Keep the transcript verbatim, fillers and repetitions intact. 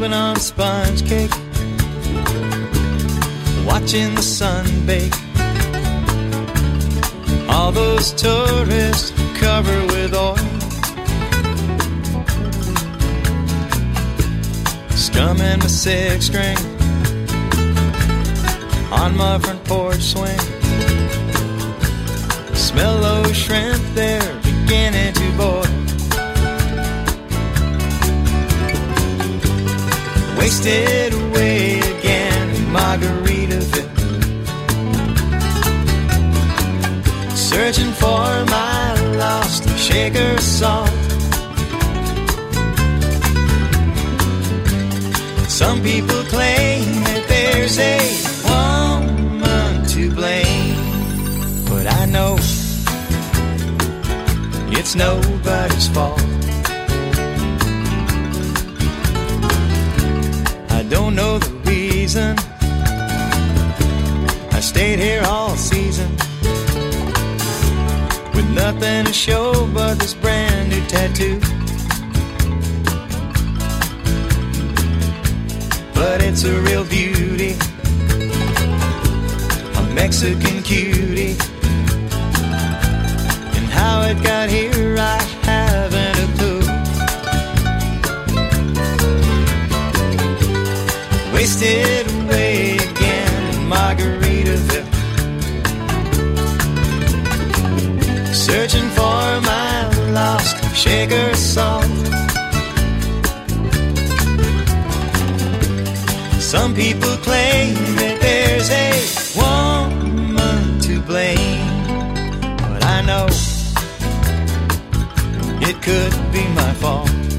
moving on sponge cake, watching the sun bake. All those tourists covered with oil, strumming the six string on my front porch swing. Smell those shrimp, they're beginning to boil. Wasted away again in Margaritaville, searching for my lost shaker salt. Some people claim that there's a woman to blame, but I know it's nobody's fault. I don't know the reason I stayed here all season, with nothing to show but this brand new tattoo. But it's a real beauty, a Mexican cutie, and how it got here I haven't a clue. Wasted away again in Margaritaville, searching for my lost shaker salt. Some people claim that there's a woman to blame, but I know it could be my fault.